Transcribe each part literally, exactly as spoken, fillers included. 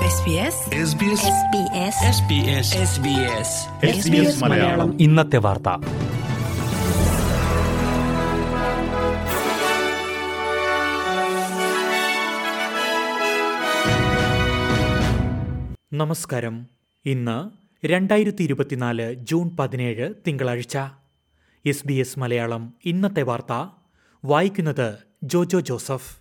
മലയാളം ഇന്നത്തെ വാർത്ത. നമസ്കാരം. ഇന്ന് രണ്ടായിരത്തി ഇരുപത്തിനാല് ജൂൺ പതിനേഴ് തിങ്കളാഴ്ച. എസ് ബി എസ് മലയാളം ഇന്നത്തെ വാർത്ത വായിക്കുന്നത് ജോജോ ജോസഫ്.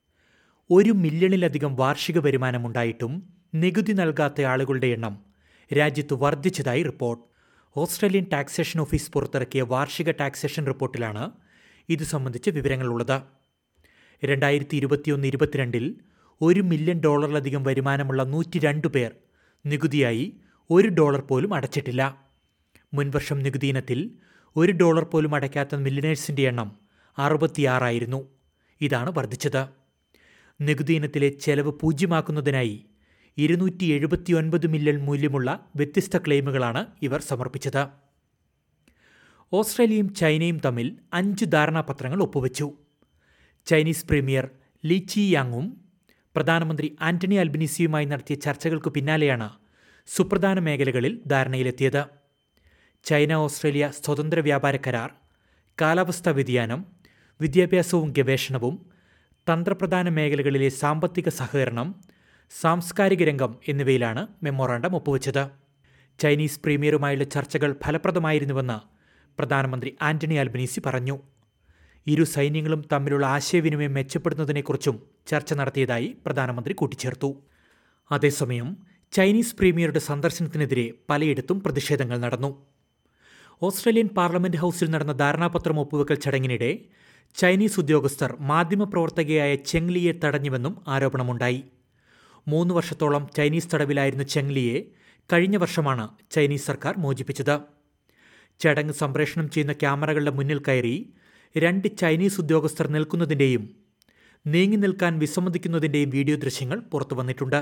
ഒരു മില്യണിലധികം വാർഷിക വരുമാനമുണ്ടായിട്ടും നികുതി നൽകാത്ത ആളുകളുടെ എണ്ണം രാജ്യത്ത് വർദ്ധിച്ചതായി റിപ്പോർട്ട്. ഓസ്ട്രേലിയൻ ടാക്സേഷൻ ഓഫീസ് പുറത്തിറക്കിയ വാർഷിക ടാക്സേഷൻ റിപ്പോർട്ടിലാണ് ഇത് സംബന്ധിച്ച വിവരങ്ങളുള്ളത്. രണ്ടായിരത്തി ഇരുപത്തിയൊന്ന് ഇരുപത്തിരണ്ടിൽ ഒരു മില്യൺ ഡോളറിലധികം വരുമാനമുള്ള നൂറ്റി രണ്ട് പേർ നികുതിയായി ഒരു ഡോളർ പോലും അടച്ചിട്ടില്ല. മുൻവർഷം നികുതി ഇനത്തിൽ ഒരു ഡോളർ പോലും അടയ്ക്കാത്ത മില്യനേഴ്സിൻ്റെ എണ്ണം അറുപത്തിയാറായിരുന്നു. ഇതാണ് വർദ്ധിച്ചത്. നികുതി ഇനത്തിലെ ചെലവ് പൂജ്യമാക്കുന്നതിനായി ഇരുന്നൂറ്റി എഴുപത്തി ഒൻപത് മില്യൺ മൂല്യമുള്ള വ്യത്യസ്ത ക്ലെയിമുകളാണ് ഇവർ സമർപ്പിച്ചത്. ഓസ്ട്രേലിയയും ചൈനയും തമ്മിൽ അഞ്ച് ധാരണാപത്രങ്ങൾ ഒപ്പുവെച്ചു. ചൈനീസ് പ്രീമിയർ ലീ ചി യാങ്ങും പ്രധാനമന്ത്രി ആന്റണി അൽബനീസിയുമായി നടത്തിയ ചർച്ചകൾക്ക് പിന്നാലെയാണ് സുപ്രധാന മേഖലകളിൽ ധാരണയിലെത്തിയത്. ചൈന ഓസ്ട്രേലിയ സ്വതന്ത്ര വ്യാപാര കരാർ, കാലാവസ്ഥാ വ്യതിയാനം, വിദ്യാഭ്യാസവും ഗവേഷണവും, തന്ത്രപ്രധാന മേഖലകളിലെ സാമ്പത്തിക സഹകരണം, സാംസ്കാരിക രംഗം എന്നിവയിലാണ് മെമ്മോറാണ്ടം ഒപ്പുവെച്ചത്. ചൈനീസ് പ്രീമിയറുമായുള്ള ചർച്ചകൾ ഫലപ്രദമായിരുന്നുവെന്ന് പ്രധാനമന്ത്രി ആന്റണി അൽബനീസി പറഞ്ഞു. ഇരു സൈന്യങ്ങളും തമ്മിലുള്ള ആശയവിനിമയം മെച്ചപ്പെടുന്നതിനെക്കുറിച്ചും ചർച്ച നടത്തിയതായി പ്രധാനമന്ത്രി കൂട്ടിച്ചേർത്തു. അതേസമയം ചൈനീസ് പ്രീമിയറുടെ സന്ദർശനത്തിനെതിരെ പലയിടത്തും പ്രതിഷേധങ്ങൾ നടന്നു. ഓസ്ട്രേലിയൻ പാർലമെന്റ് ഹൌസിൽ നടന്ന ധാരണാപത്രം ഒപ്പുവെക്കൽ ചടങ്ങിനിടെ ചൈനീസ് ഉദ്യോഗസ്ഥർ മാധ്യമപ്രവർത്തകയായ ചെങ് ലിയെ തടഞ്ഞുവെന്നും ആരോപണമുണ്ടായി. മൂന്ന് വർഷത്തോളം ചൈനീസ് തടവിലായിരുന്ന ചെങ് ലിയെ കഴിഞ്ഞ വർഷമാണ് ചൈനീസ് സർക്കാർ മോചിപ്പിച്ചത്. ചടങ്ങ് സംപ്രേഷണം ചെയ്യുന്ന ക്യാമറകളുടെ മുന്നിൽ കയറി രണ്ട് ചൈനീസ് ഉദ്യോഗസ്ഥർ നിൽക്കുന്നതിൻ്റെയും നീങ്ങി നിൽക്കാൻ വിസമ്മതിക്കുന്നതിൻ്റെയും വീഡിയോ ദൃശ്യങ്ങൾ പുറത്തു വന്നിട്ടുണ്ട്.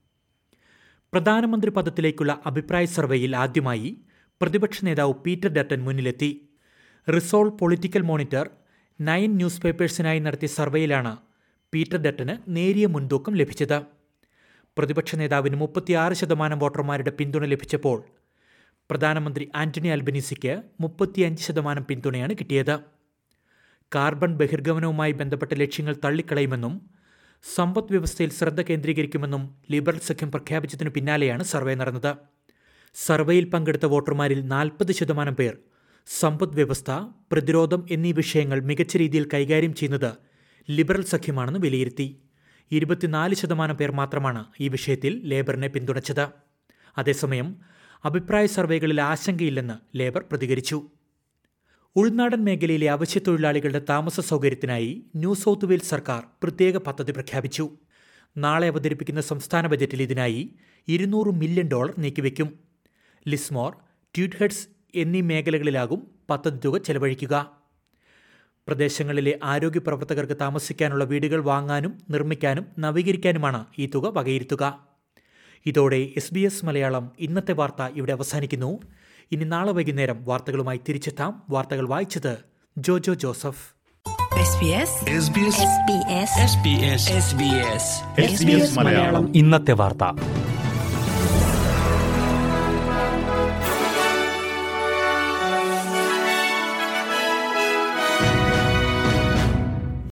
പ്രധാനമന്ത്രി പദത്തിലേക്കുള്ള അഭിപ്രായ സർവേയിൽ ആദ്യമായി പ്രതിപക്ഷ നേതാവ് പീറ്റർ ഡട്ടൻ മുന്നിലെത്തി. Resolve political monitor nine news പേപ്പേഴ്സിനായി നടത്തിയ സർവേയിലാണ് പീറ്റർ ഡട്ടന് നേരിയ മുൻതൂക്കം ലഭിച്ചത്. പ്രതിപക്ഷ നേതാവിന് മുപ്പത്തിയാറ് ശതമാനം വോട്ടർമാരുടെ പിന്തുണ ലഭിച്ചപ്പോൾ പ്രധാനമന്ത്രി ആന്റണി അൽബനീസിക്ക് മുപ്പത്തിയഞ്ച് ശതമാനം പിന്തുണയാണ് കിട്ടിയത്. കാർബൺ ബഹിർഗമനവുമായി ബന്ധപ്പെട്ട ലക്ഷ്യങ്ങൾ തള്ളിക്കളയുമെന്നും സമ്പദ് വ്യവസ്ഥയിൽ ശ്രദ്ധ കേന്ദ്രീകരിക്കുമെന്നും ലിബറൽ സഖ്യം പ്രഖ്യാപിച്ചതിനു പിന്നാലെയാണ് സർവേ നടന്നത്. സർവേയിൽ പങ്കെടുത്ത വോട്ടർമാരിൽ നാൽപ്പത് ശതമാനം പേർ സമ്പദ് വ്യവസ്ഥ, പ്രതിരോധം എന്നീ വിഷയങ്ങൾ മികച്ച രീതിയിൽ കൈകാര്യം ചെയ്യുന്നത് ലിബറൽ സഖ്യമാണെന്ന് വിലയിരുത്തി. ഇരുപത്തിനാല് ശതമാനം പേർ മാത്രമാണ് ഈ വിഷയത്തിൽ ലേബറിനെ പിന്തുണച്ചത്. അതേസമയം അഭിപ്രായ സർവേകളിൽ ആശങ്കയില്ലെന്ന് ലേബർ പ്രതികരിച്ചു. ഉൾനാടൻ മേഖലയിലെ അവശ്യത്തൊഴിലാളികളുടെ താമസ സൗകര്യത്തിനായി ന്യൂ സൗത്ത് വെയിൽസ് സർക്കാർ പ്രത്യേക പദ്ധതി പ്രഖ്യാപിച്ചു. നാളെ അവതരിപ്പിക്കുന്ന സംസ്ഥാന ബജറ്റിൽ ഇതിനായി ഇരുന്നൂറ് മില്യൺ ഡോളർ നീക്കിവെക്കും. ലിസ്മോർ, ട്യൂട്ട്ഹെഡ്സ് എന്നീ മേഖലകളിലാകും പദ്ധതി തുക ചെലവഴിക്കുക. പ്രദേശങ്ങളിലെ ആരോഗ്യ പ്രവർത്തകർക്ക് താമസിക്കാനുള്ള വീടുകൾ വാങ്ങാനും നിർമ്മിക്കാനും നവീകരിക്കാനുമാണ് ഈ തുക വകയിരുത്തുക. ഇതോടെ എസ് ബി എസ് മലയാളം ഇന്നത്തെ വാർത്ത ഇവിടെ അവസാനിക്കുന്നു. ഇനി നാളെ വൈകുന്നേരം വാർത്തകളുമായി തിരിച്ചെത്താം. വാർത്തകൾ വായിച്ചത് ജോജോ ജോസഫ്. ഇന്നത്തെ വാർത്ത.